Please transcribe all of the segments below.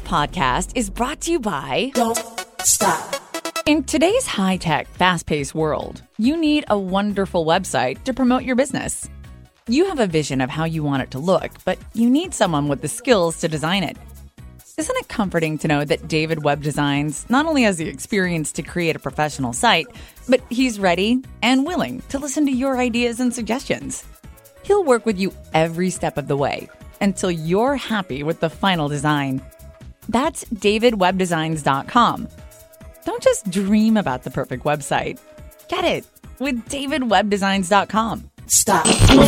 podcast is brought to you by Don't Stop. In today's high-tech, fast-paced world, you need a wonderful website to promote your business. You have a vision of how you want it to look, but you need someone with the skills to design it. Isn't it comforting to know that David Web Designs not only has the experience to create a professional site, but he's ready and willing to listen to your ideas and suggestions? He'll work with you every step of the way until you're happy with the final design. That's davidwebdesigns.com. Don't just dream about the perfect website. Get it with davidwebdesigns.com. Stop.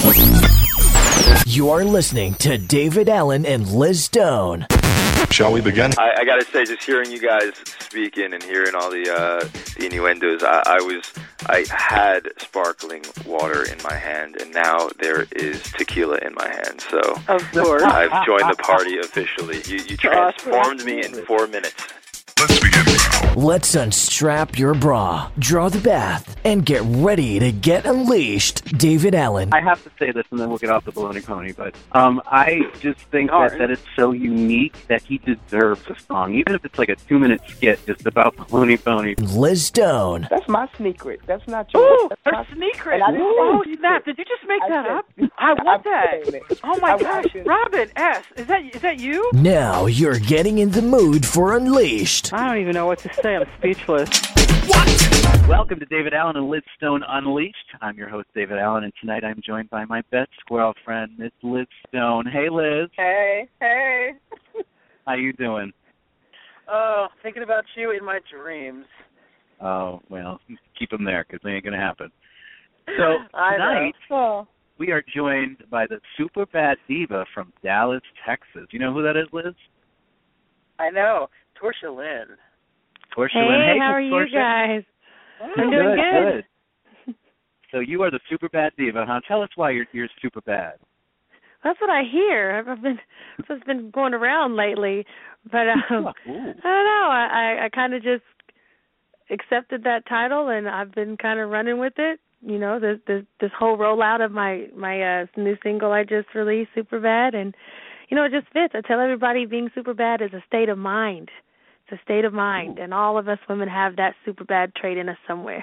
You're listening to David Allen and Liz Stone. Shall we begin? I gotta say, just hearing you guys speaking and hearing all the innuendos, I had sparkling water in my hand, and now there is tequila in my hand. So of course, I've joined the party officially. You transformed me in 4 minutes. Let's begin. Let's unstrap your bra, draw the bath, and get ready to get unleashed. David Allen. I have to say this, and then we'll get off the baloney pony, but I just think that it's so unique that he deserves a song, even if it's like a 2-minute skit just about baloney pony. Liz Stone. that's my secret. That's not yours. Ooh, her secret. Oh, Oh, snap. Did you just make that up? I want that. Oh, my gosh. Robin S., is that you? Now you're getting in the mood for Unleashed. I don't even know what to say. I'm speechless. Welcome to David Allen and Liz Stone Unleashed. I'm your host, David Allen, and tonight I'm joined by my best squirrel friend, Miss Liz Stone. Hey, Liz. Hey. How you doing? Oh, thinking about you in my dreams. Oh, well, keep them there, because they ain't going to happen. So tonight, we are joined by the super bad diva from Dallas, Texas. You know who that is, Liz? I know. Torsha Lynn. Torsha Hey, Lynn. Hey, how are Torsha. you guys? I'm doing good. So you are the super bad diva, huh? Tell us why you're super bad. That's what I hear. I've just been going around lately, but I don't know. I kind of just accepted that title, and I've been kind of running with it. You know, this whole rollout of my new single I just released, Super Bad, and you know, it just fits. I tell everybody being super bad is a state of mind. It's a state of mind, and all of us women have that super bad trait in us somewhere.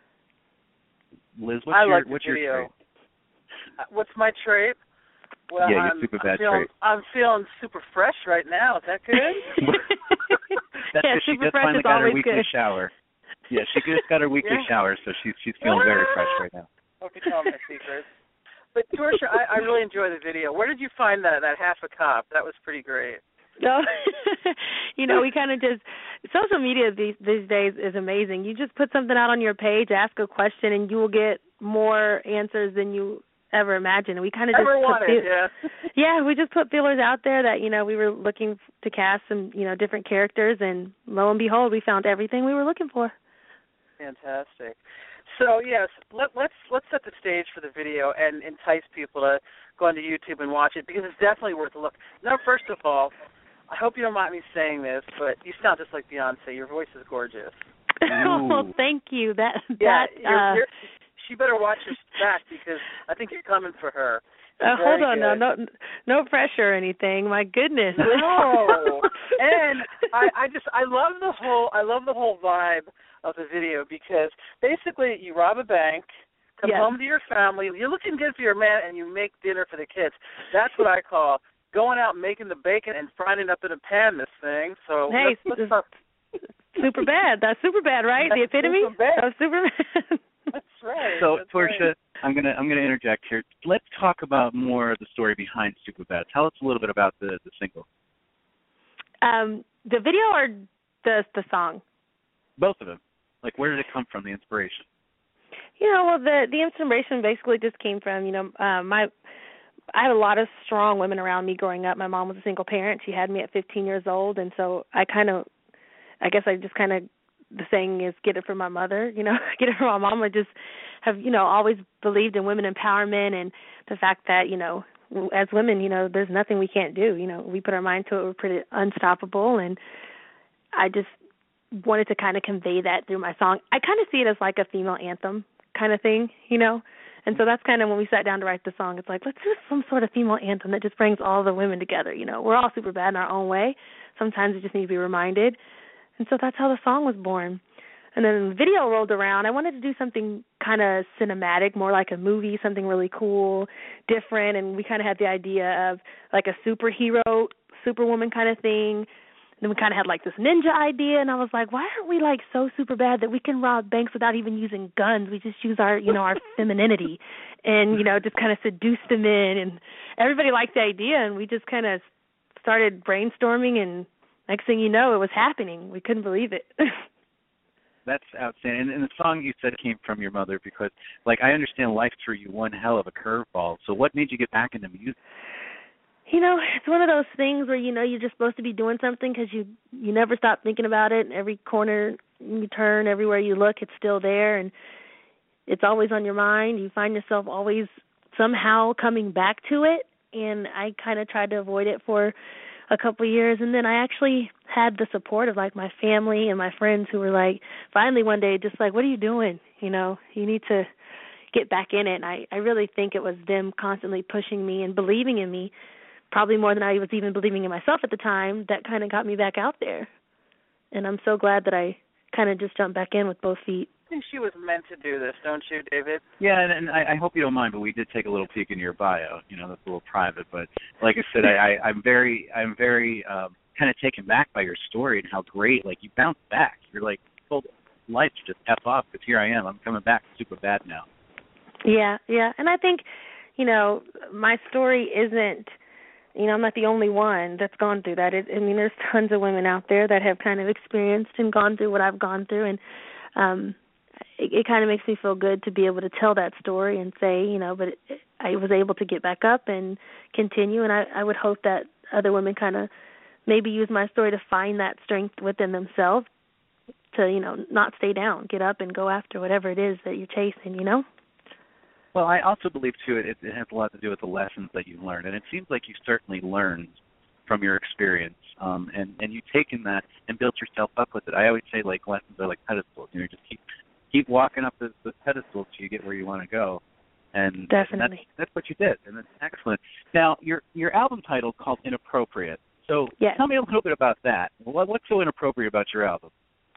Liz, what's your trait? What's my trait? Well, yeah, your super bad trait. I'm feeling super fresh right now. Is that good? That's yeah, because she just fresh finally is got her always weekly good. shower. Yeah, she just got her weekly shower, so she's feeling very fresh right now. Okay, tell me my secret. But Torsha, I really enjoy the video. Where did you find that half a cop? That was pretty great. No, you know, we kind of just social media these days is amazing. You just put something out on your page, ask a question, and you will get more answers than you ever imagined. We kind of we just put feelers out there that we were looking to cast some different characters, and lo and behold, we found everything we were looking for. Fantastic. So yes, let's set the stage for the video and entice people to go onto YouTube and watch it, because it's definitely worth a look. Now, first of all, I hope you don't mind me saying this, but you sound just like Beyonce. Your voice is gorgeous. Oh, thank you. She better watch her back, because I think you're coming for her. Hold on, no pressure or anything. My goodness. No. And I love the whole vibe of the video, because basically you rob a bank, come home to your family, you're looking good for your man, and you make dinner for the kids. That's what I call going out and making the bacon and frying it up in a pan, this thing. So hey, let's talk. Super bad. That's super bad, right? The epitome of super bad. That's right. So, Torsha, I'm gonna interject here. Let's talk about more of the story behind Super Bad. Tell us a little bit about the single. The video or the song? Both of them. Like, where did it come from, the inspiration? Well, the inspiration basically just came from, I had a lot of strong women around me growing up. My mom was a single parent. She had me at 15 years old, and so the saying is get it from my mother, get it from my mom. I just have, always believed in women empowerment and the fact that, as women, there's nothing we can't do. We put our mind to it, we're pretty unstoppable, and I just wanted to kind of convey that through my song. I kind of see it as like a female anthem kind of thing, And so that's kind of when we sat down to write the song. It's like, let's do some sort of female anthem that just brings all the women together. You know, we're all super bad in our own way. Sometimes we just need to be reminded. And so that's how the song was born. And then the video rolled around. I wanted to do something kind of cinematic, more like a movie, something really cool, different. And we kind of had the idea of like a superhero, superwoman kind of thing. And then we kind of had like this ninja idea. And I was like, why aren't we like so super bad that we can rob banks without even using guns? We just use our, you know, our femininity and, you know, just kind of seduce the men. And everybody liked the idea. And we just kind of started brainstorming. And next thing you know, it was happening. We couldn't believe it. That's outstanding. And the song you said came from your mother because, like, I understand life threw you one hell of a curveball. So what made you get back into music? You know, it's one of those things where, you know, you're just supposed to be doing something because you never stop thinking about it. Every corner you turn, everywhere you look, it's still there. And it's always on your mind. You find yourself always somehow coming back to it. And I kind of tried to avoid it for a couple of years, and then I actually had the support of like my family and my friends who were like, finally one day, just like, what are you doing? You know, you need to get back in it. And I really think it was them constantly pushing me and believing in me, probably more than I was even believing in myself at the time, that kind of got me back out there. And I'm so glad that I kind of just jumped back in with both feet. I think she was meant to do this, don't you, David? Yeah, and I hope you don't mind, but we did take a little peek into your bio. You know, that's a little private, but like I said, I'm very kind of taken back by your story and how great, like, you bounced back. You're like, told life to just F off because here I am. I'm coming back super bad now. Yeah, and I think, you know, my story isn't, you know, I'm not the only one that's gone through that. I mean, there's tons of women out there that have kind of experienced and gone through what I've gone through, and it kind of makes me feel good to be able to tell that story and say, you know, but I was able to get back up and continue, and I would hope that other women kind of maybe use my story to find that strength within themselves to, you know, not stay down, get up and go after whatever it is that you're chasing, you know? Well, I also believe, too, it has a lot to do with the lessons that you learned, and it seems like you certainly learned from your experience, and you've taken that and built yourself up with it. I always say, like, lessons are like pedestals. You know, just keep walking up the pedestal till you get where you want to go. And definitely. That's what you did, and that's excellent. Now, your album title called Inappropriate. So yes. Tell me a little bit about that. What's so inappropriate about your album?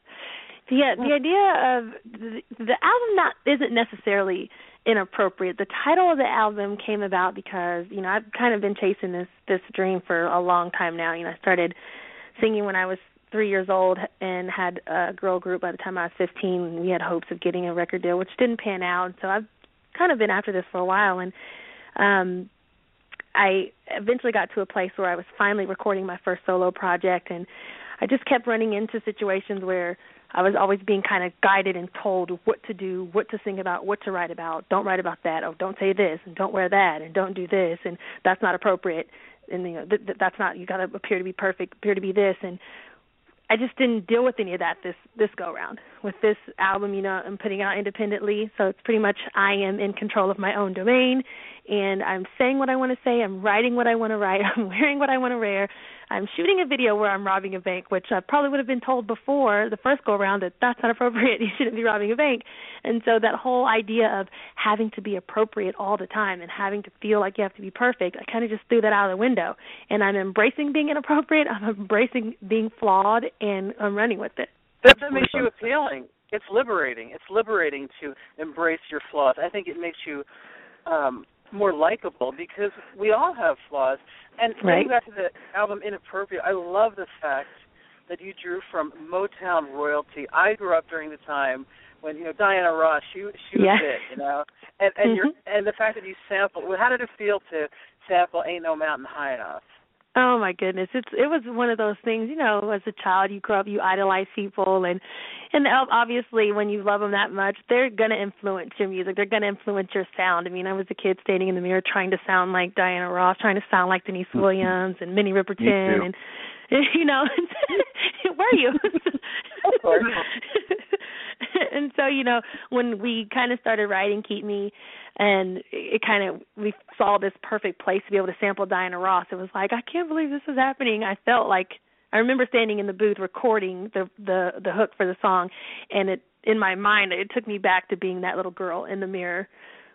Yeah, the idea of the album isn't necessarily inappropriate. The title of the album came about because, you know, I've kind of been chasing this dream for a long time now. You know, I started singing when I was 3 years old and had a girl group by the time I was 15. We had hopes of getting a record deal, which didn't pan out. So I've kind of been after this for a while, and I eventually got to a place where I was finally recording my first solo project, and I just kept running into situations where I was always being kind of guided and told what to do, what to sing about, what to write about. Don't write about that. Oh, don't say this, and don't wear that, and don't do this, and that's not appropriate. And, you know, that's not, you got to appear to be perfect, appear to be this. And I just didn't deal with any of that this go-around. With this album, you know, I'm putting it out independently, so it's pretty much I am in control of my own domain, and I'm saying what I want to say, I'm writing what I want to write, I'm wearing what I want to wear. I'm shooting a video where I'm robbing a bank, which I probably would have been told before the first go-around that that's not appropriate, you shouldn't be robbing a bank. And so that whole idea of having to be appropriate all the time and having to feel like you have to be perfect, I kind of just threw that out of the window. And I'm embracing being inappropriate, I'm embracing being flawed, and I'm running with it. That makes you appealing. It's liberating. It's liberating to embrace your flaws. I think it makes you more likable because we all have flaws. And going back to the album Inappropriate, I love the fact that you drew from Motown royalty. I grew up during the time when, you know, Diana Ross, she was it, you know. And and the fact that you sampled, how did it feel to sample Ain't No Mountain High Enough? Oh my goodness, it was one of those things, you know, as a child you grow up, you idolize people, and obviously when you love them that much, they're going to influence your music, they're going to influence your sound. I mean, I was a kid standing in the mirror trying to sound like Diana Ross, trying to sound like Denise Williams and Minnie Riperton, and you know, were you? Of course. And so, you know, when we kind of started writing Keep Me, and we saw this perfect place to be able to sample Diana Ross, it was like, I can't believe this is happening. I felt like, I remember standing in the booth recording the hook for the song, and in my mind, it took me back to being that little girl in the mirror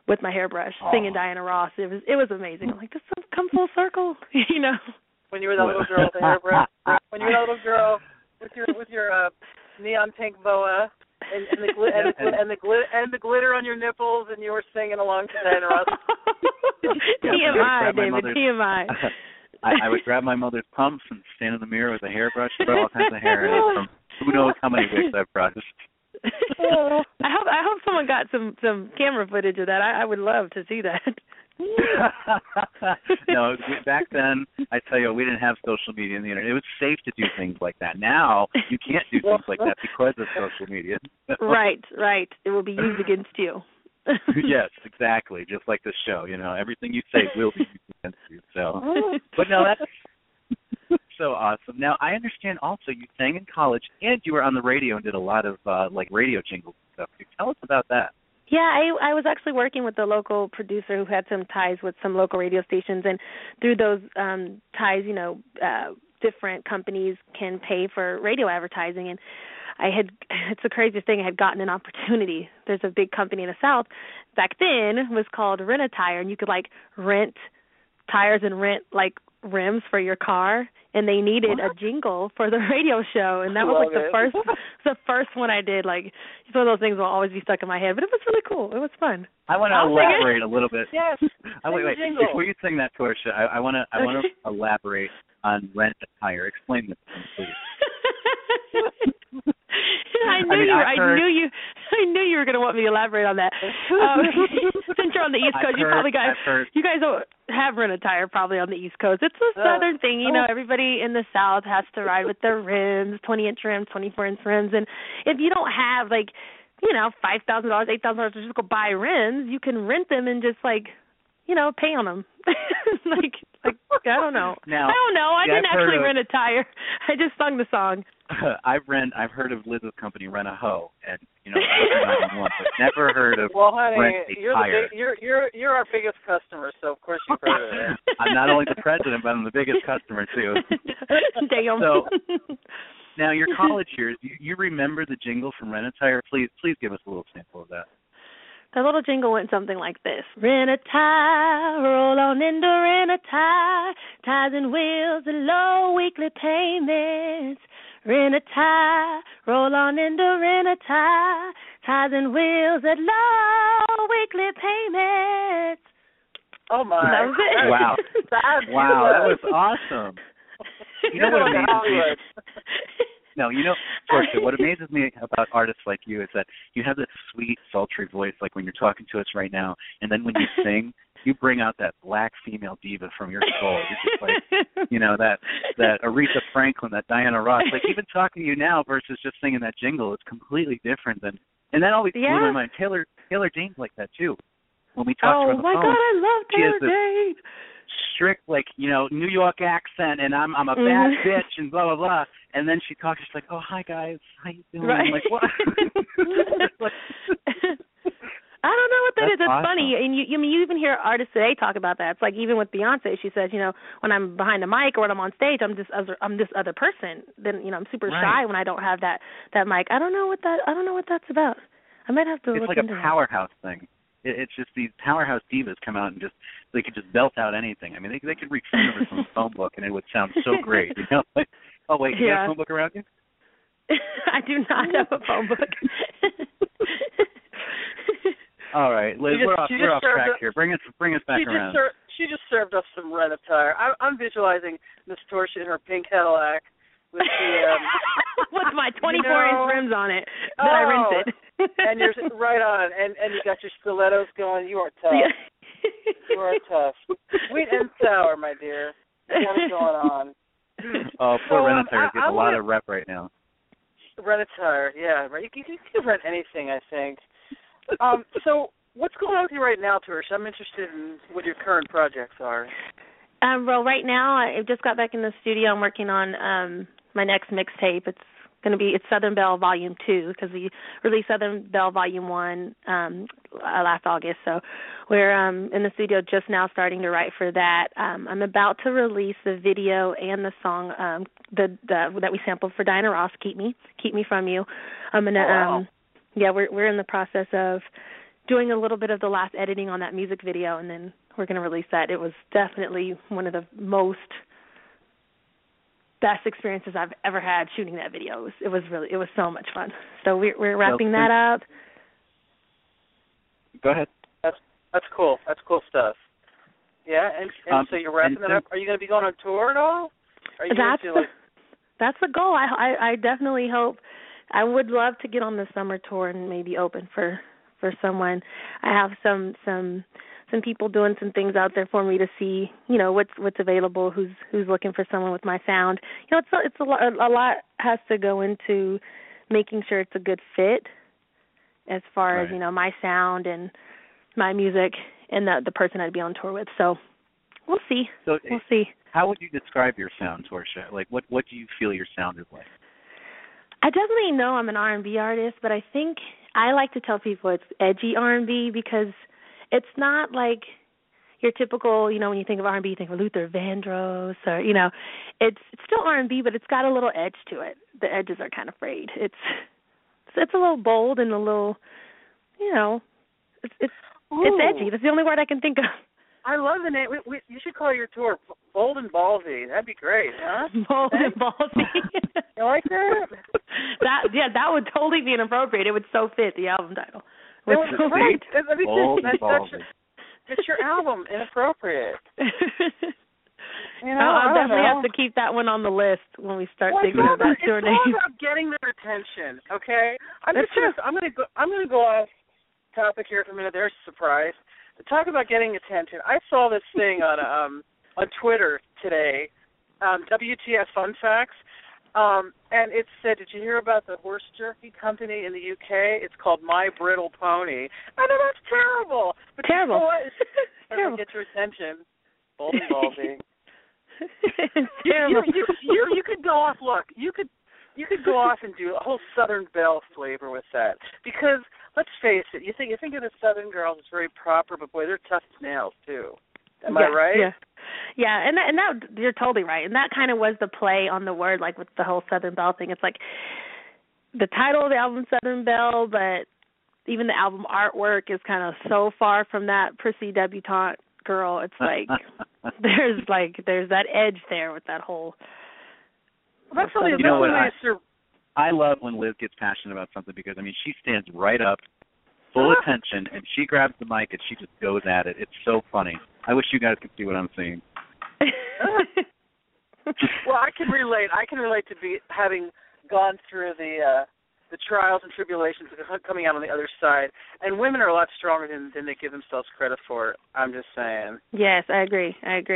with my hairbrush, singing Diana Ross. It was amazing. I'm like, this has come full circle, you know. When you were that little girl with the hairbrush, when you were that little girl with your neon pink boa and the glitter on your nipples, and you were singing along to Diana Ross. TMI, David. TMI. I would grab my mother's pumps and stand in the mirror with a hairbrush and put all kinds of hair in it from who knows how many wigs I've brushed. I hope someone got some camera footage of that. I would love to see that. No, back then, I tell you, we didn't have social media and the internet. It was safe to do things like that. Now, you can't do things like that because of social media. Right. It will be used against you. Yes, exactly. Just like this show, you know, everything you say will be used against you. So, but no, that's so awesome. Now, I understand also you sang in college and you were on the radio and did a lot of like radio jingles and stuff. Can you tell us about that? Yeah, I was actually working with a local producer who had some ties with some local radio stations, and through those ties, you know, different companies can pay for radio advertising, and it's the craziest thing, I had gotten an opportunity. There's a big company in the South, back then was called Rent-A-Tire, and you could like rent tires and rent like rims for your car, and they needed a jingle for the radio show, and that was like the first one I did. Like, it's one of those things that will always be stuck in my head, but it was really cool. It was fun. I want to elaborate a little bit. Yes. Wait. Before you sing that, Torcia, I want to elaborate on Rent-A-Tire. Explain this, please. I knew you were going to want me to elaborate on that. Since you're on the East Coast, you guys don't have Rent-A-Tire probably on the East Coast. It's a Southern thing, you know. Everybody in the South has to ride with their rims, 20-inch rims, 24-inch rims, and if you don't have like, you know, $5,000, $8,000 to just go buy rims, you can rent them and just like, you know, pay on them. like I don't know. Now, I didn't actually rent a tire. I just sung the song. I've heard of Liz's company, Rent-A-Hoe, and you know, but never heard of Rent-A-Tire. You're our biggest customer, so of course you've heard of it. I'm not only the president, but I'm the biggest customer too. Damn. So now your college years, you remember the jingle from Rent-A-Tire? Please give us a little sample of that. The little jingle went something like this. Rent-A-Tire, roll on into Rent-A-Tire, tires and wheels and low weekly payments. Rent-A-Tire, roll on into Rent-A-Tire, tires and wheels at low weekly payments. Oh, my. That was it. Wow. That was awesome. You know what amazes me? No, you know, Torcia, what amazes me about artists like you is that you have this sweet, sultry voice, like when you're talking to us right now, and then when you sing, you bring out that black female diva from your soul. You're just like, you know, that Aretha Franklin, that Diana Ross. Like, even talking to you now versus just singing that jingle, it's completely different than. And that always blew my mind. Taylor Dane's like that too. When we talk to her on the phone, God, I love Taylor Dane. Strict, like, you know, New York accent, and I'm a bad bitch, and blah blah blah. And then she talks, she's like, "Oh, hi guys, how you doing?" Right. I'm like, what? I don't know what that is. It's awesome. funny, and you even hear artists today talk about that. It's like even with Beyonce, she says, you know, when I'm behind the mic or when I'm on stage, I'm this other person. Then, you know, I'm super shy when I don't have that mic. I don't know what that's about. I might have to look into it. It's like a powerhouse thing. It's just these powerhouse divas come out and they could just belt out anything. I mean, they could read from a phone book and it would sound so great. You know? Like, oh wait, you got a phone book around you? I do not have a phone book. All right, Liz, we're off track here. Bring us back around. She just served us some Rent-A-Tire. I'm visualizing Miss Torcia in her pink Cadillac with the with my 24-inch rims on it that I rented. And you're right on, and you got your stilettos going. You are tough. You are tough. Sweet and sour, my dear. What's going on? Oh, poor Rent-A-Tire gets a lot of rep right now. Rent-A-Tire, yeah, right. You can rent anything, I think. So what's going on with you right now, Torcia? I'm interested in what your current projects are. Well, right now I just got back in the studio. I'm working on my next mixtape. It's Southern Belle Volume 2 because we released Southern Belle Volume 1 last August. So we're in the studio just now starting to write for that. I'm about to release the video and the song that we sampled for Diana Ross, Keep Me From You. I'm gonna we're in the process of doing a little bit of the last editing on that music video, and then we're going to release that. It was definitely one of the best experiences I've ever had shooting that video. It was so much fun. So we're wrapping that up. Go ahead. That's cool. That's cool stuff. Yeah, and so you're wrapping that up. Are you going to be going on tour at all? Are you that's the goal. I definitely hope. I would love to get on the summer tour and maybe open for someone. I have some people doing some things out there for me to see, you know, what's available, who's looking for someone with my sound. You know, it's a lot has to go into making sure it's a good fit as far as, you know, my sound and my music and the person I'd be on tour with. So we'll see. We'll see. How would you describe your sound, Torshia? Like, what do you feel your sound is like? I definitely know I'm an R&B artist, but I think I like to tell people it's edgy R&B because it's not like your typical, you know, when you think of R&B, you think of Luther Vandross or, you know, it's still R&B, but it's got a little edge to it. The edges are kind of frayed. It's a little bold and a little, you know, it's edgy. That's the only word I can think of. I love the name. You should call your tour Bold and Ballsy. That'd be great, huh? Bold and Ballsy. You like that? That would totally be inappropriate. It would so fit the album title. Bold and Ballsy. It's your album, Inappropriate. You know, I'll definitely have to keep that one on the list when we start thinking about tour names. It's all about getting their attention, okay? I'm gonna go off topic here for a minute. There's a surprise. To talk about getting attention, I saw this thing on Twitter today, WTF Fun Facts, and it said, "Did you hear about the horse jerky company in the UK? It's called My Brittle Pony." I know that's terrible. But terrible. You know what? Terrible. Get your attention. Bold and ballsy. Terrible. You could go off. Look, you could go off and do a whole Southern Belle flavor with that, because let's face it, you think of the Southern girls, it's very proper, but boy, they're tough as nails too. Am I right? Yeah, and that you're totally right, and that kind of was the play on the word, like with the whole Southern Belle thing. It's like the title of the album, Southern Belle, but even the album artwork is kind of so far from that prissy debutante girl. It's like there's that edge there with that whole. Well, that's really, you know what? I love when Liz gets passionate about something because, I mean, she stands right up, full attention, and she grabs the mic and she just goes at it. It's so funny. I wish you guys could see what I'm seeing. Well, I can relate. To having gone through the trials and tribulations of coming out on the other side. And women are a lot stronger than they give themselves credit for. I'm just saying. Yes, I agree.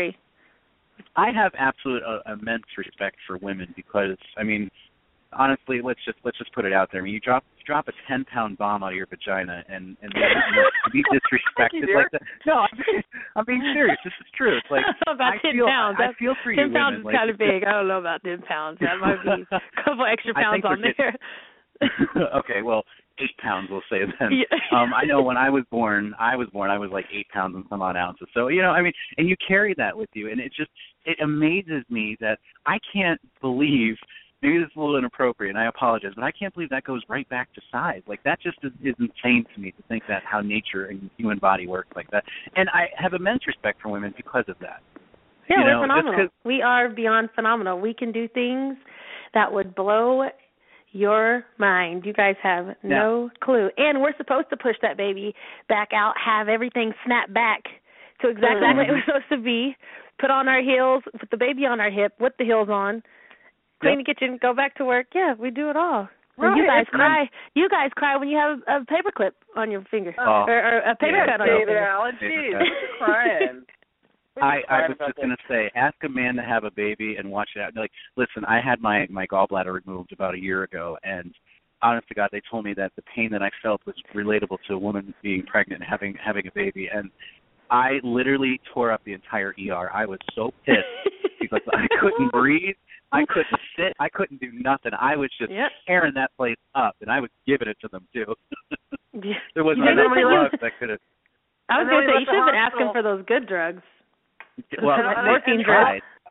I have absolute immense respect for women because, I mean, honestly, let's just put it out there. I mean, you drop a 10-pound bomb out of your vagina and to be disrespected like that. No, I'm being serious. This is true. It's like I don't know about 10 pounds. I feel for you, 10 pounds women. is kind of big. I don't know about 10 pounds. That might be a couple extra pounds on there. Okay, well, 8 pounds, we'll say then. Yeah. I know when I was born, I was like 8 pounds and some odd ounces. So, you know, I mean, and you carry that with you, and it amazes me that I can't believe, maybe this is a little inappropriate, and I apologize, but I can't believe that goes right back to size. Like, that just is insane to me to think that how nature and human body works like that. And I have immense respect for women because of that. Yeah, we're phenomenal. We are beyond phenomenal. We can do things that would blow your mind. You guys have no clue. And we're supposed to push that baby back out, have everything snap back to exactly what it was supposed to be, put on our heels, put the baby on our hip, with the heels on, clean the kitchen, go back to work. Yeah, we do it all. Right. You guys cry. You guys cry when you have a paper clip on your finger or a paper cut on your finger. Alan, geez, crying. I was just going to say, ask a man to have a baby and watch it out. Like, listen, I had my gallbladder removed about a year ago, and honest to God, they told me that the pain that I felt was relatable to a woman being pregnant and having a baby, and I literally tore up the entire ER. I was so pissed because I couldn't breathe, I couldn't sit, I couldn't do nothing. I was just tearing that place up, and I was giving it to them too. There wasn't enough drugs that could have. I was going to say, you should have been asking for those good drugs. Well, morphine drugs.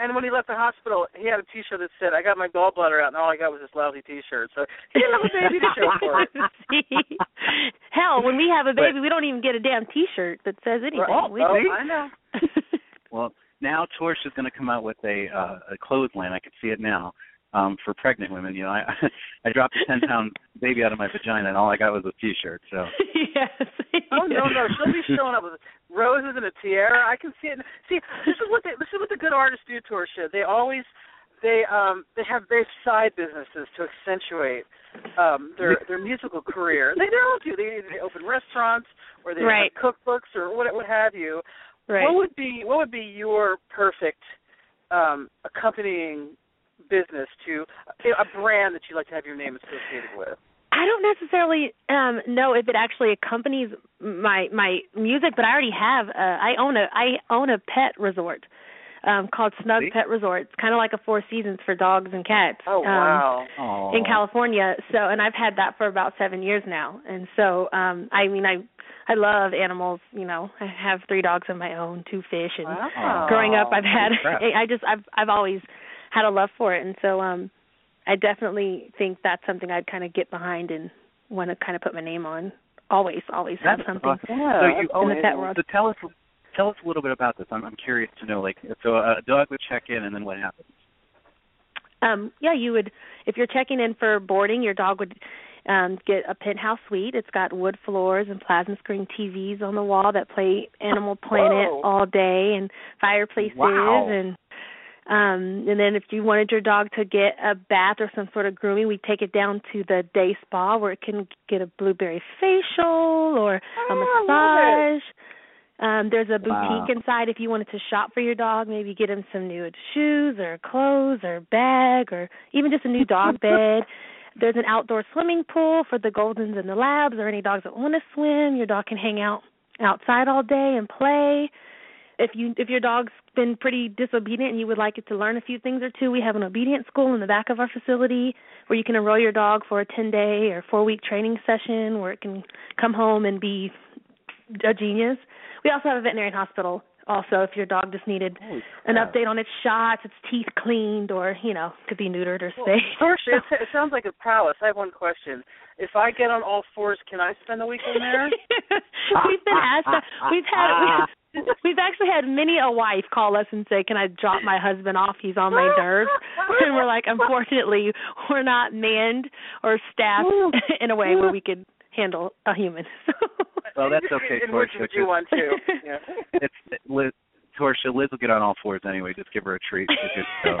And when he left the hospital, he had a T-shirt that said, "I got my gallbladder out," and all I got was this lousy T-shirt. So he didn't have a baby to show for it. See? Hell, when we have a baby, we don't even get a damn T-shirt that says anything. I know. Well, now Torch is going to come out with a clothesline. I can see it now. For pregnant women, you know, I dropped a 10-pound baby out of my vagina, and all I got was a T-shirt. So. Yes. Oh no, she'll be showing up with roses and a tiara. I can see it. See, this is what the good artists do, Torcia. They have side businesses to accentuate their musical career. They don't do. They open restaurants or they have cookbooks or what have you. Right. What would be your perfect accompanying business to a brand that you like to have your name associated with? I don't necessarily know if it actually accompanies my music, but I already have. I own a pet resort called Snug Pet Resort. It's kind of like a Four Seasons for dogs and cats. Oh wow! In California. So, and I've had that for about 7 years now. And so, I love animals. You know, I have 3 dogs of my own, 2 fish, and growing up, I've always had a love for it, and so I definitely think that's something I'd kind of get behind and want to kind of put my name on. Always have something. Awesome. So you own the pet world. So tell us a little bit about this. I'm curious to know. Like, so a dog would check in, and then what happens? You would, if you're checking in for boarding, your dog would get a penthouse suite. It's got wood floors and plasma screen TVs on the wall that play Animal Planet all day, and fireplaces and then if you wanted your dog to get a bath or some sort of grooming, we take it down to the day spa where it can get a blueberry facial or a massage. There's a boutique inside if you wanted to shop for your dog, maybe get him some new shoes or clothes or bag or even just a new dog bed. There's an outdoor swimming pool for the Goldens and the Labs or any dogs that want to swim. Your dog can hang out outside all day and play. If your dog's been pretty disobedient and you would like it to learn a few things or two, we have an obedience school in the back of our facility where you can enroll your dog for a 10-day or 4-week training session where it can come home and be a genius. We also have a veterinarian hospital also if your dog just needed an update on its shots, its teeth cleaned, or, you know, could be neutered or spayed. Torcia, it sounds like a palace. I have one question. If I get on all fours, can I spend a week in there? We've been asked that. We've actually had many a wife call us and say, "Can I drop my husband off? He's on my nerves." And we're like, unfortunately, we're not manned or staffed in a way where we could handle a human. Well, that's okay, Torcia. Would you want to? Yeah. Torcia, Liz will get on all fours anyway. Just give her a treat. No.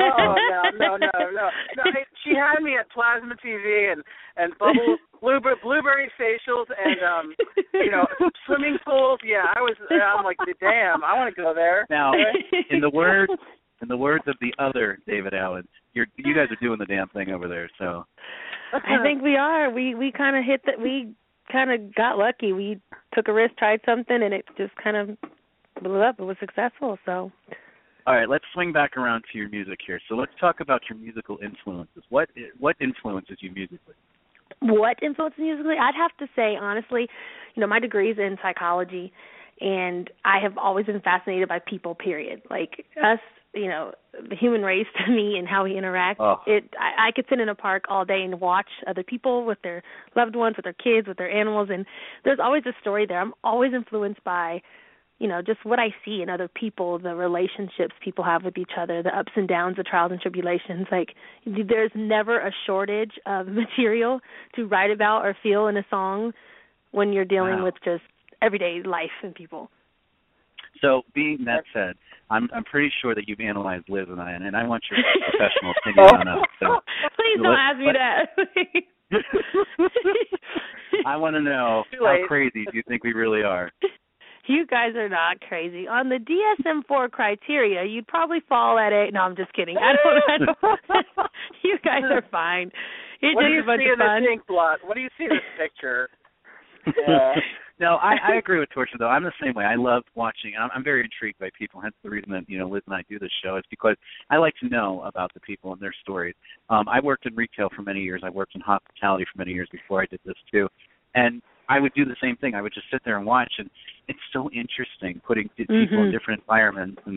She had me at plasma TV and blueberry facials and swimming pools. Yeah, I'm like, damn, I want to go there. Now, in the words of the other David Allen, you guys are doing the damn thing over there. So I think we are. We kind of hit that. We kind of got lucky. We took a risk, tried something, and it just kind of blew up. It was successful. So, all right, let's swing back around to your music here. So let's talk about your musical influences. What influences you musically? What influences musically? I'd have to say, honestly, my degree's in psychology, and I have always been fascinated by people, period. Like us, the human race to me and how we interact. I could sit in a park all day and watch other people with their loved ones, with their kids, with their animals, and there's always a story there. I'm always influenced by just what I see in other people, the relationships people have with each other, the ups and downs, the trials and tribulations. Like, there's never a shortage of material to write about or feel in a song when you're dealing with just everyday life and people. So, being that said, I'm pretty sure that you've analyzed Liz and I want your professional opinion on us. So, please don't ask me that. I want to know how crazy do you think we really are? You guys are not crazy. On the DSM-4 criteria, you'd probably fall at 8. No, I'm just kidding. I don't You guys are fine. You're what just do you a bunch see of in fun. this ink blot? What do you see in this picture? No, I agree with Torcia, though. I'm the same way. I love watching. I'm very intrigued by people. Hence the reason that, Liz and I do this show is because I like to know about the people and their stories. I worked in retail for many years. I worked in hospitality for many years before I did this, too. And I would do the same thing. I would just sit there and watch, and it's so interesting putting people in different environments and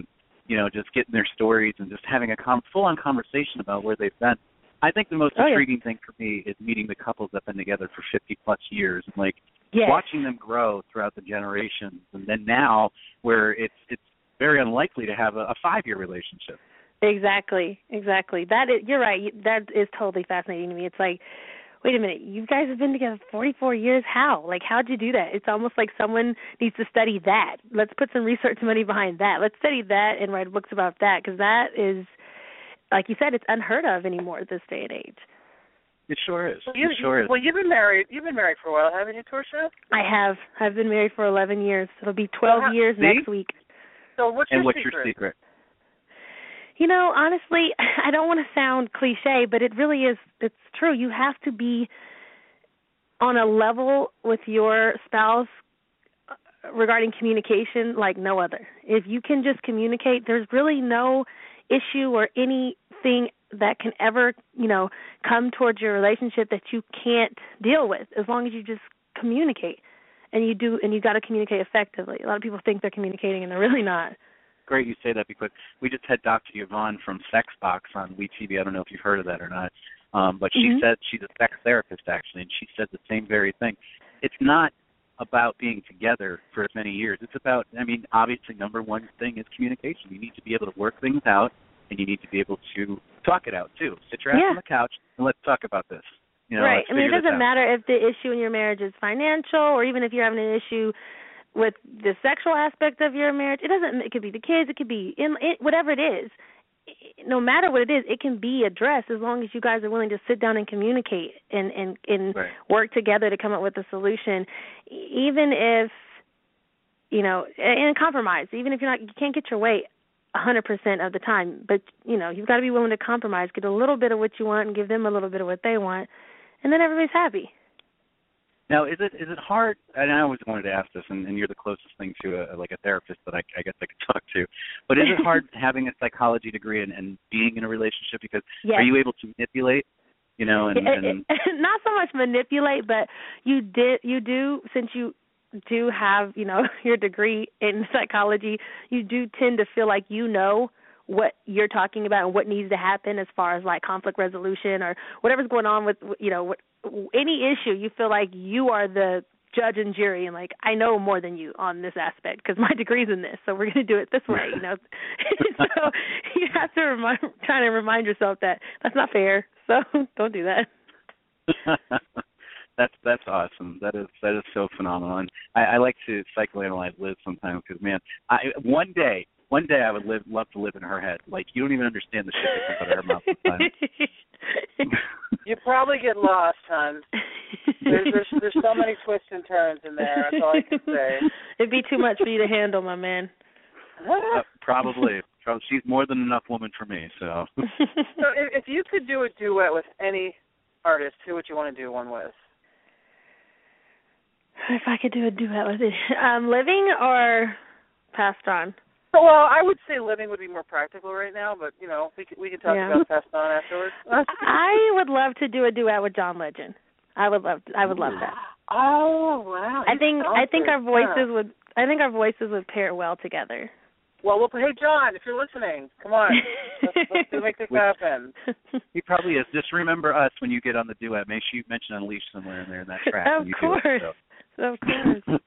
just getting their stories and just having a full-on conversation about where they've been. I think the most intriguing thing for me is meeting the couples that have been together for 50-plus years and, watching them grow throughout the generations. And then now where it's very unlikely to have a 5-year relationship. Exactly. You're right. That is totally fascinating to me. It's like, wait a minute, you guys have been together 44 years. How? How'd you do that? It's almost like someone needs to study that. Let's put some research money behind that. Let's study that and write books about that, because that is, like you said, it's unheard of anymore at this day and age. It sure is. Well, you've been married. You've been married for a while, haven't you, Torsia? I have. I've been married for 11 years. It'll be 12 years next week. So what's your secret? Honestly, I don't want to sound cliche, but it really is. It's true. You have to be on a level with your spouse regarding communication like no other. If you can just communicate, there's really no issue or anything that can ever, come towards your relationship that you can't deal with, as long as you just communicate. And you got to communicate effectively. A lot of people think they're communicating and they're really not. Great you say that, because we just had Dr. Yvonne from Sexbox on WeTV. I don't know if you've heard of that or not, but she said she's a sex therapist, actually, and she said the same very thing. It's not about being together for as many years. It's about, obviously, number one thing is communication. You need to be able to work things out, and you need to be able to talk it out, too. Sit your ass on the couch, and let's talk about this. Right. It doesn't matter if the issue in your marriage is financial, or even if you're having an issue with the sexual aspect of your marriage. It could be the kids, it could be whatever it is. No matter what it is, it can be addressed as long as you guys are willing to sit down and communicate and work together to come up with a solution. Even if, and compromise, even if you can't get your way 100% of the time, but, you've got to be willing to compromise, get a little bit of what you want and give them a little bit of what they want, and then everybody's happy. Now, is it hard? And I always wanted to ask this, and you're the closest thing to a therapist that I guess I could talk to. But is it hard having a psychology degree and being in a relationship? Because are you able to manipulate? And not so much manipulate, but you do, since you do have your degree in psychology, you do tend to feel like what you're talking about and what needs to happen as far as conflict resolution or whatever's going on with any issue. You feel like you are the judge and jury, and I know more than you on this aspect because my degree's in this, so we're going to do it this way. So you have to try to remind yourself that that's not fair. So don't do that. That's awesome. That is so phenomenal. And I like to psychoanalyze Liz sometimes because, man, one day I would love to live in her head. You don't even understand the shit that comes out of her mouth sometimes. You probably get lost, hon. There's so many twists and turns in there. That's all I can say. It'd be too much for you to handle, my man. Probably. She's more than enough woman for me. So if you could do a duet with any artist, who would you want to do one with? If I could do a duet with it, living or passed on? Well, I would say living would be more practical right now, but we can talk about passed on afterwards. I would love to do a duet with John Legend. I would love that. Oh wow! I think our voices would pair well together. Well, hey John, if you're listening, come on, let's make this happen. He probably is. Just remember us when you get on the duet. Make sure you mention Unleashed somewhere in there in that track. Of course. Of course.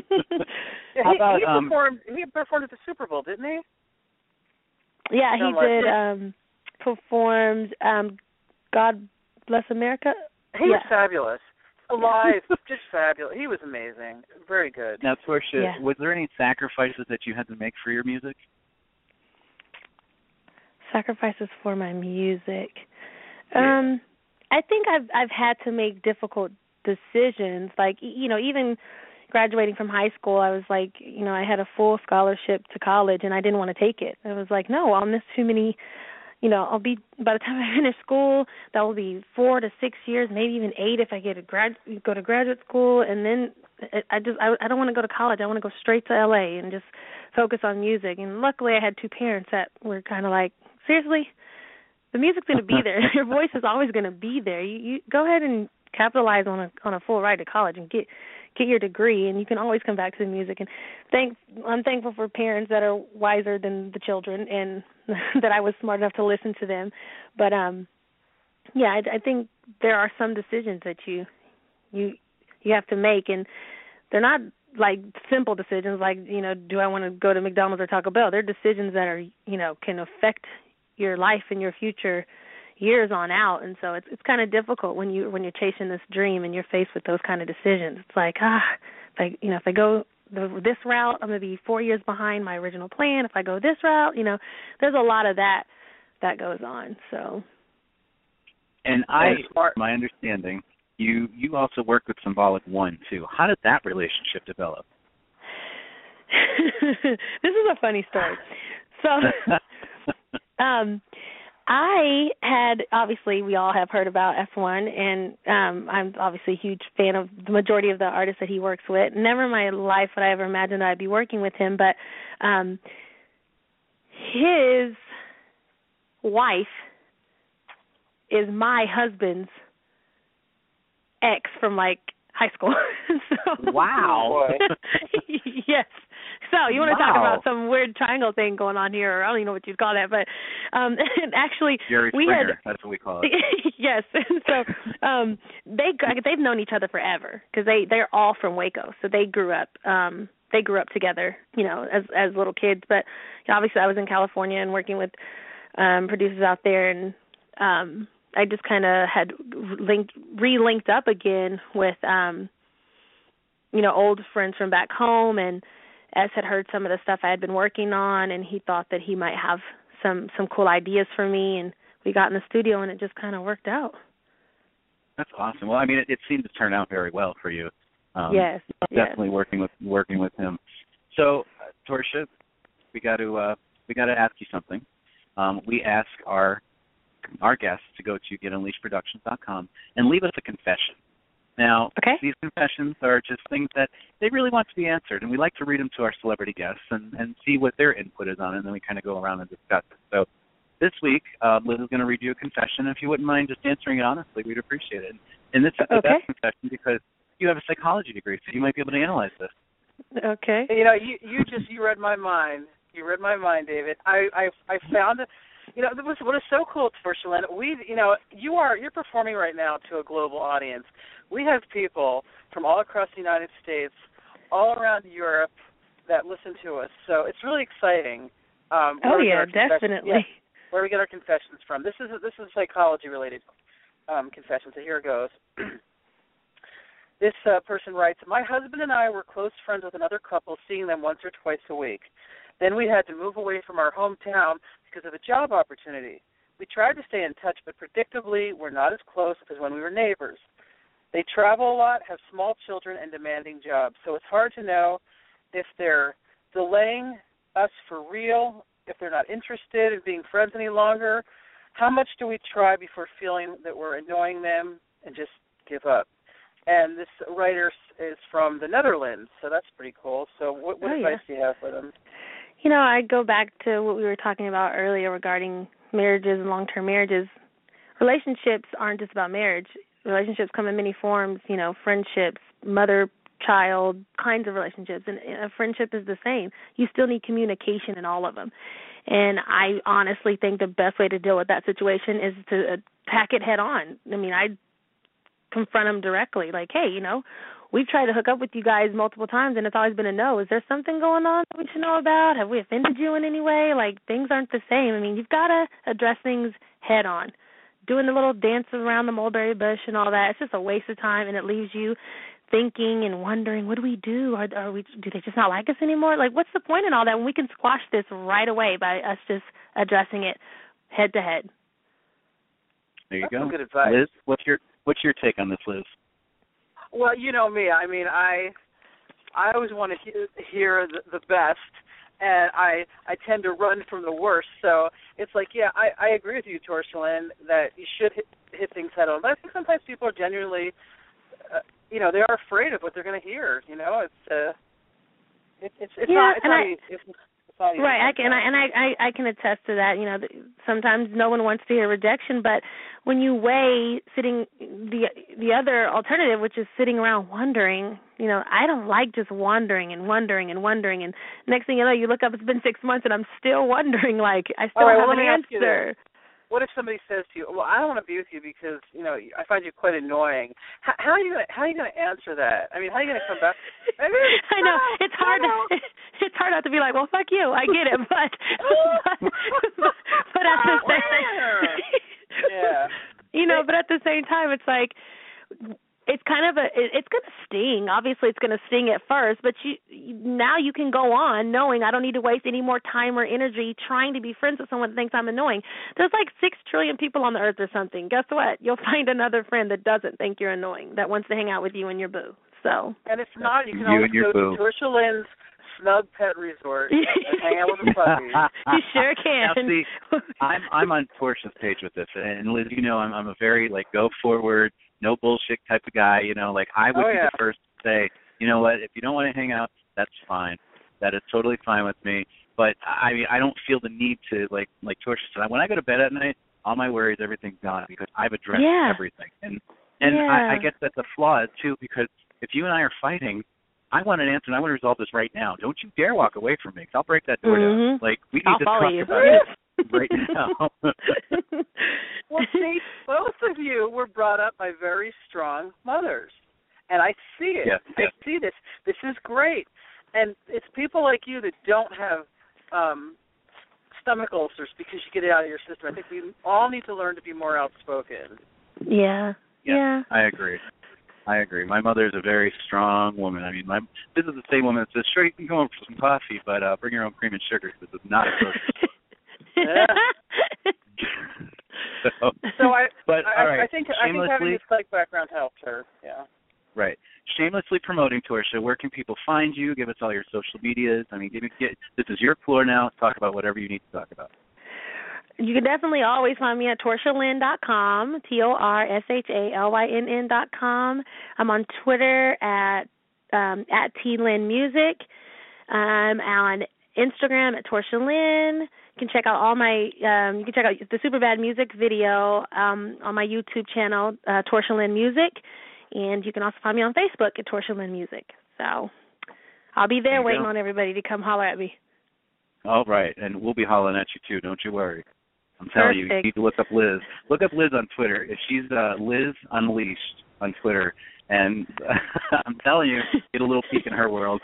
He performed at the Super Bowl, didn't he? Yeah, he did. Performed God Bless America. He was fabulous. Alive, just fabulous. He was amazing. Very good. Now, Torsia, was there any sacrifices that you had to make for your music? Sacrifices for my music. I think I've had to make difficult decisions. Even graduating from high school, I was I had a full scholarship to college, and I didn't want to take it. I was no, I'll miss too many. I'll be, by the time I finish school, that will be 4 to 6 years, maybe even 8 if I go to graduate school, and then I don't want to go to college. I want to go straight to LA and just focus on music. And luckily, I had 2 parents that were kind of seriously, the music's going to be there. Your voice is always going to be there. You go ahead and capitalize on a full ride to college and get your degree, and you can always come back to the music. And I'm thankful for parents that are wiser than the children, and that I was smart enough to listen to them. But yeah, I think there are some decisions that you have to make, and they're not like simple decisions like, do I want to go to McDonald's or Taco Bell? They're decisions that are, can affect your life and your future years on out. And so it's kind of difficult when you're chasing this dream and you're faced with those kind of decisions. It's like, if I go this route, I'm going to be 4 years behind my original plan. If I go this route, there's a lot of that goes on. So, and my understanding, you also work with Symbolic One too. How did that relationship develop? This is a funny story. So, I had, obviously, we all have heard about F1, and I'm obviously a huge fan of the majority of the artists that he works with. Never in my life would I ever imagine that I'd be working with him, but his wife is my husband's ex from, high school. So, wow. Yes. So you want to talk about some weird triangle thing going on here, or I don't even know what you'd call that, but actually Jerry Springer, that's what we call it. Yes. So they've known each other forever because they're all from Waco, so they grew up together, as little kids. But obviously, I was in California and working with producers out there, and I just kind of had re-linked up again with old friends from back home, and S had heard some of the stuff I had been working on, and he thought that he might have some cool ideas for me, and we got in the studio, and it just kind of worked out. That's awesome. Well, I mean, it seemed to turn out very well for you. Yes. Definitely working with him. So, Torsha, we got to ask you something. We ask our guests to go to GetUnleashedProductions.com and leave us a confession. Now, These confessions are just things that they really want to be answered, and we like to read them to our celebrity guests and see what their input is on it, and then we kind of go around and discuss it. So this week, Liz is going to read you a confession. If you wouldn't mind just answering it honestly, we'd appreciate it. And this is the best confession because you have a psychology degree, so you might be able to analyze this. Okay. You read my mind. You read my mind, David. I found it. What is so cool, Torsha, you're performing right now to a global audience. We have people from all across the United States, all around Europe, that listen to us. So it's really exciting. Definitely. Where we get our confessions from. This is psychology-related confession, so here it goes. This person writes, my husband and I were close friends with another couple, seeing them once or twice a week. Then we had to move away from our hometown because of a job opportunity. We tried to stay in touch, but predictably, we're not as close as when we were neighbors. They travel a lot, have small children, and demanding jobs, so it's hard to know if they're delaying us for real, if they're not interested in being friends any longer. How much do we try before feeling that we're annoying them and just give up? And this writer is from the Netherlands, so that's pretty cool. So what advice do you have for them? I go back to what we were talking about earlier regarding marriages and long-term marriages. Relationships aren't just about marriage. Relationships come in many forms, friendships, mother-child kinds of relationships, and a friendship is the same. You still need communication in all of them. And I honestly think the best way to deal with that situation is to attack it head on. I mean, I confront them directly, like, hey, we've tried to hook up with you guys multiple times, and it's always been a no. Is there something going on that we should know about? Have we offended you in any way? Things aren't the same. I mean, you've got to address things head on. Doing the little dance around the mulberry bush and all that, it's just a waste of time, and it leaves you thinking and wondering, what do we do? Do they just not like us anymore? What's the point in all that when we can squash this right away by us just addressing it head to head? There you That's go. some good advice. Liz, what's your take on this, Liz? Well, you know me. I mean, I always want to hear the best, and I tend to run from the worst. So it's like, I agree with you, Torsha, that you should hit things head on. But I think sometimes people are genuinely, they are afraid of what they're going to hear. It's not easy. Right, I can attest to that. You know, sometimes no one wants to hear rejection, but when you weigh sitting the other alternative, which is sitting around wondering, you know, I don't like just wondering, and next thing you know, you look up, it's been 6 months, and I'm still wondering, like I still have an answer. What if somebody says to you, "Well, I don't want to be with you because I find you quite annoying"? How are you gonna answer that? I mean, how are you gonna come back? I know it's hard. It's hard not to be like, "Well, fuck you." I get it, but at the same, but at the same time, it's like it's kind of it's going to sting. Obviously, it's going to sting at first, but now you can go on knowing I don't need to waste any more time or energy trying to be friends with someone that thinks I'm annoying. There's like 6 trillion people on the earth or something. Guess what? You'll find another friend that doesn't think you're annoying, that wants to hang out with you and your boo. So. And if not, you can always go to Torsha Lynn's Snug Pet Resort and hang out with the puppies. You sure can. Now, see, I'm on Torsha's page with this, and Liz, I'm a very go forward, no bullshit type of guy. I would be the first to say, you know what, if you don't want to hang out, that's fine. That is totally fine with me. But I mean, I don't feel the need to like Torsha said. When I go to bed at night, all my worries, everything's gone because I've addressed everything. And I guess that's a flaw too, because if you and I are fighting, I want an answer, and I want to resolve this right now. Don't you dare walk away from me, because I'll break that door down. We need to talk about it right now. Well, see, both of you were brought up by very strong mothers, and I see it. Yeah. I see this. This is great, and it's people like you that don't have stomach ulcers because you get it out of your system. I think we all need to learn to be more outspoken. Yeah. I agree. My mother is a very strong woman. I mean, this is the same woman that says, "Sure, you can go over for some coffee, but bring your own cream and sugar." This is not a grocery. I think having this background helps her. Yeah. Right. Shamelessly promoting Torsha. Where can people find you? Give us all your social medias. I mean, this is your floor now. Talk about whatever you need to talk about. You can definitely always find me at TorshaLynn.com, TorshaLynn.com. I'm on Twitter at TLynnMusic. I'm on Instagram at Torsha Lynn. You can check out all my you can check out the Superbad music video on my YouTube channel, Torsha Lynn Music, and you can also find me on Facebook at Torsha Lynn Music. So I'll be there waiting on everybody to come holler at me. All right, and we'll be hollering at you too. Don't you worry. I'm telling you, you need to look up Liz. Look up Liz on Twitter. If she's Liz Unleashed on Twitter, and I'm telling you, get a little peek in her world.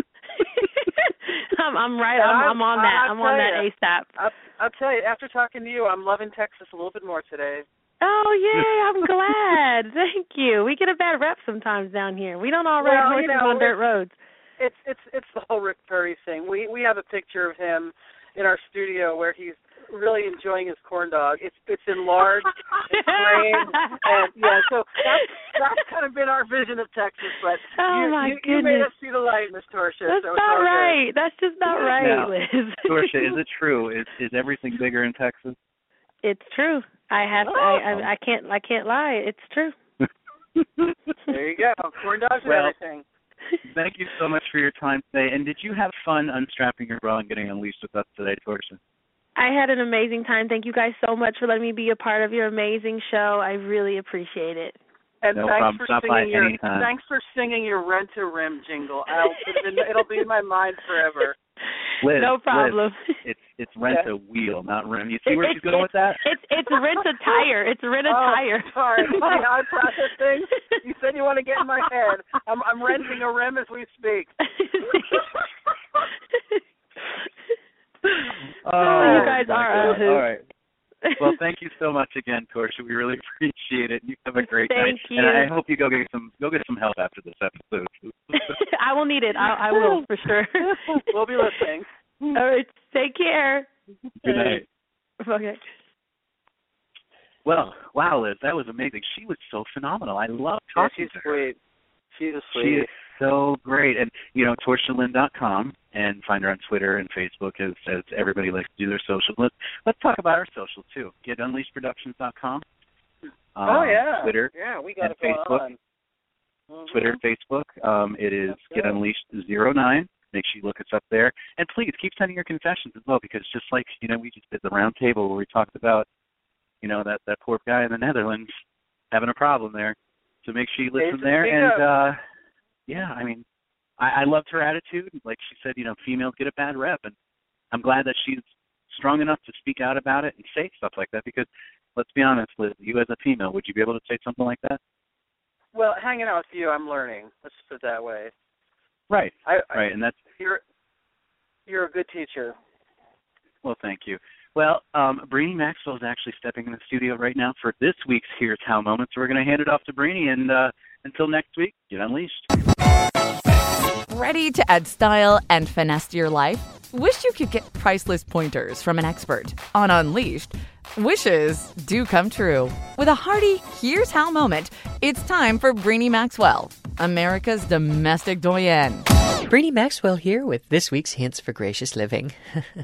I'm right. I'm on that. I'm on that ASAP. I'll tell you, after talking to you, I'm loving Texas a little bit more today. Oh, yay, I'm glad. Thank you. We get a bad rep sometimes down here. We don't all ride horses on dirt roads. It's the whole Rick Perry thing. We have a picture of him in our studio where he's really enjoying his corn dog. It's enlarged, it's framed, and so that's kind of been our vision of Texas. But you made us see the light, Miss Torsha. That's not right. That's just not right, now, Liz. Torsha, is it true? Is everything bigger in Texas? It's true. I can't lie. It's true. There you go. Corn dogs and everything. Thank you so much for your time today. And did you have fun unstrapping your bra and getting unleashed with us today, Torsha? I had an amazing time. Thank you guys so much for letting me be a part of your amazing show. I really appreciate it. And thanks for singing your Rent a Rim jingle. It'll be in my mind forever. Liz, no problem. Liz, it's rent a wheel, not rim. You see where she's going with that? It's rent a tire. It's rent a tire. Sorry, I process things. You said you want to get in my head. I'm renting a rim as we speak. You guys are a hoot. All right. Well, thank you so much again, Torsha. We really appreciate it. You have a great night. Thank you. And I hope you go get some help after this episode. I will need it. I will for sure. We'll be listening. All right. Take care. Good night. Okay. Well, wow, Liz, that was amazing. She was so phenomenal. I love talking to her. Sweet. She's a sweet. She is so great. And, TorshaLynn.com, and find her on Twitter and Facebook as everybody likes to do their social. Let's talk about our social, too. GetUnleashedProductions.com. Twitter. Yeah, we got it Facebook. going on. Twitter, Facebook. It is Get Unleashed 09. make sure you look us up there. And please keep sending your confessions as well, because just like, we just did the round table where we talked about, that poor guy in the Netherlands having a problem there. So make sure you listen there. And, I loved her attitude. Like she said, females get a bad rep. And I'm glad that she's strong enough to speak out about it and say stuff like that, because let's be honest, Liz, you as a female, would you be able to say something like that? Well, hanging out with you, I'm learning. Let's put it that way. Right. Right, and that's... You're a good teacher. Well, thank you. Well, Brainy Maxwell is actually stepping in the studio right now for this week's Here's How moment, so we're going to hand it off to Brainy, and until next week, get unleashed. Ready to add style and finesse to your life? Wish you could get priceless pointers from an expert. On Unleashed, wishes do come true. With a hearty Here's How moment, it's time for Brainy Maxwell, America's domestic doyenne. Brainy Maxwell here with this week's Hints for Gracious Living.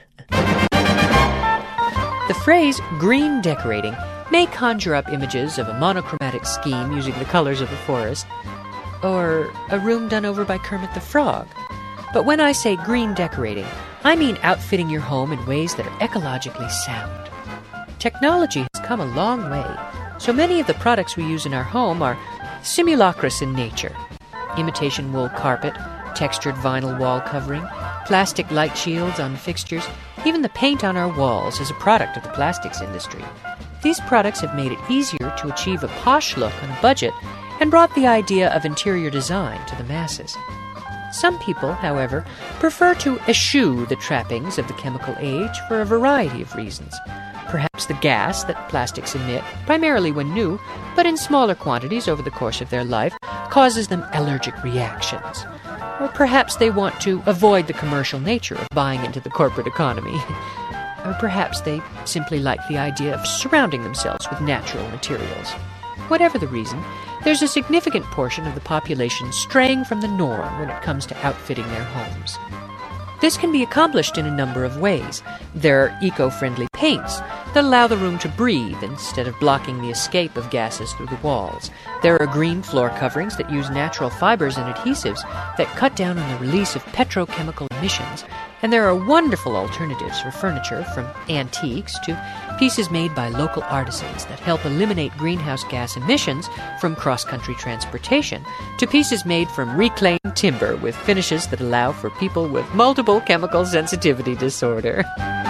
The phrase green decorating may conjure up images of a monochromatic scheme using the colors of the forest, or a room done over by Kermit the Frog. But when I say green decorating, I mean outfitting your home in ways that are ecologically sound. Technology has come a long way, so many of the products we use in our home are simulacrous in nature. Imitation wool carpet, textured vinyl wall covering, plastic light shields on fixtures, even the paint on our walls is a product of the plastics industry. These products have made it easier to achieve a posh look on a budget and brought the idea of interior design to the masses. Some people, however, prefer to eschew the trappings of the chemical age for a variety of reasons. Perhaps the gas that plastics emit, primarily when new, but in smaller quantities over the course of their life, causes them allergic reactions. Or perhaps they want to avoid the commercial nature of buying into the corporate economy. Or perhaps they simply like the idea of surrounding themselves with natural materials. Whatever the reason, there's a significant portion of the population straying from the norm when it comes to outfitting their homes. This can be accomplished in a number of ways. There are eco-friendly paints that allow the room to breathe instead of blocking the escape of gases through the walls. There are green floor coverings that use natural fibers and adhesives that cut down on the release of petrochemical emissions. And there are wonderful alternatives for furniture, from antiques to pieces made by local artisans that help eliminate greenhouse gas emissions from cross-country transportation, to pieces made from reclaimed timber with finishes that allow for people with multiple chemical sensitivity disorder.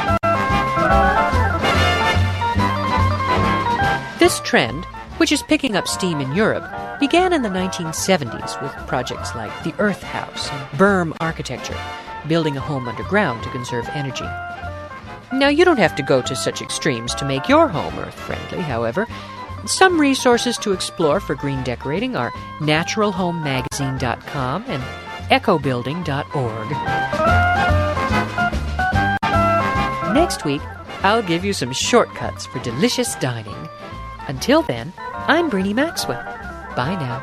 This trend, which is picking up steam in Europe, began in the 1970s with projects like the Earth House and berm architecture, building a home underground to conserve energy. Now, you don't have to go to such extremes to make your home earth-friendly, however. Some resources to explore for green decorating are naturalhomemagazine.com and ecobuilding.org. Next week, I'll give you some shortcuts for delicious dining. Until then, I'm Brainy Maxwell. Bye now.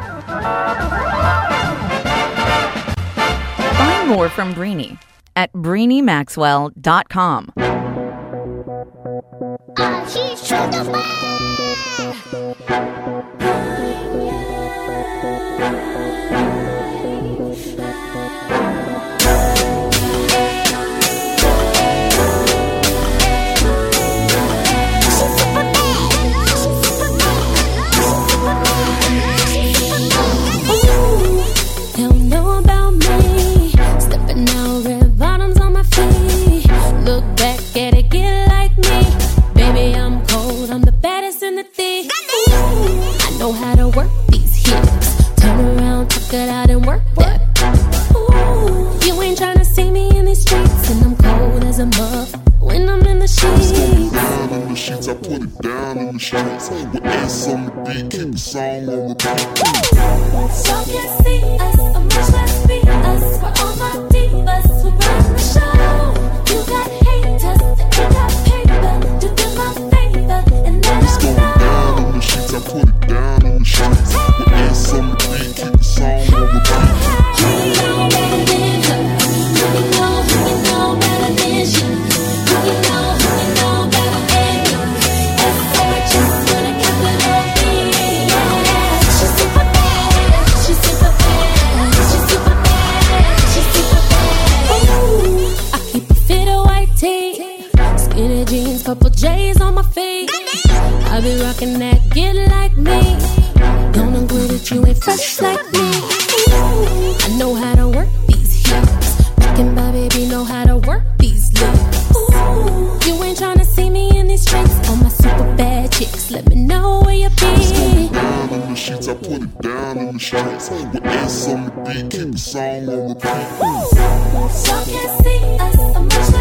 Find more from Brainy at BrainyMaxwell.com. Song on repeat. So can see us, or much less be us. We're all my divas who run the show. You got haters, you got paper. Do them a favor and let us know. It's going down in the sheets, I put it down in the streets. We're in some beat, keep the song on repeat. You know better than her. You know better than she. You know better than you. S-O-H-S with a capital B. She's super bad. She's super bad. She's super bad. streets, I put it down in the streets. With ace on the beat, keep the song on repeat. Y'all can't see us, I'm much